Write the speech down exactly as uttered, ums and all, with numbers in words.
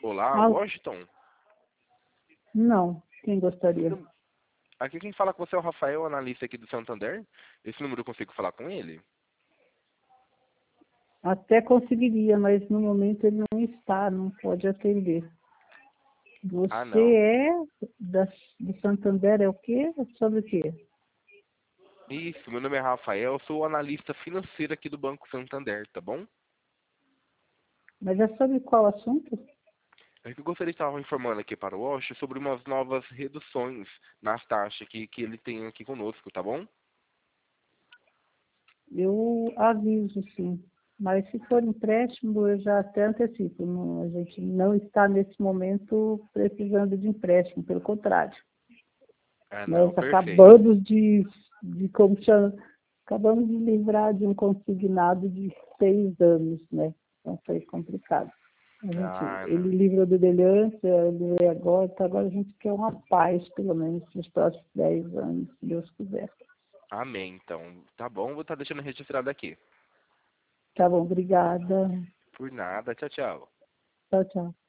Olá, Ah, Washington. não, quem gostaria? Aqui quem fala com você é o Rafael, analista aqui do Santander. Esse número eu consigo falar com ele? Até conseguiria, mas no momento ele não está, não pode atender. Ah, Você não. é da, do Santander, é o quê? Sobre o quê? Isso, meu nome é Rafael, eu sou o analista financeiro aqui do Banco Santander, tá bom? Mas é sobre qual assunto? É que eu gostaria de estar informando aqui para o Washington sobre umas novas reduções nas taxas que, que ele tem aqui conosco, tá bom? Eu aviso, sim. Mas se for empréstimo, eu já até antecipo. Não, a gente não está, nesse momento, precisando de empréstimo, pelo contrário. Ah, não, Nós perfeito. acabamos de, de como chama, acabamos de livrar de um consignado de seis anos, né? Então foi complicado. A gente, Ah, não. ele livrou do delirante, eu livrei agora, então agora a gente quer uma paz, pelo menos, nos próximos dez anos, se Deus quiser. Amém, então. Tá bom, vou estar deixando registrado aqui. Tá bom, obrigada. Por nada, tchau, tchau. Tchau, tchau.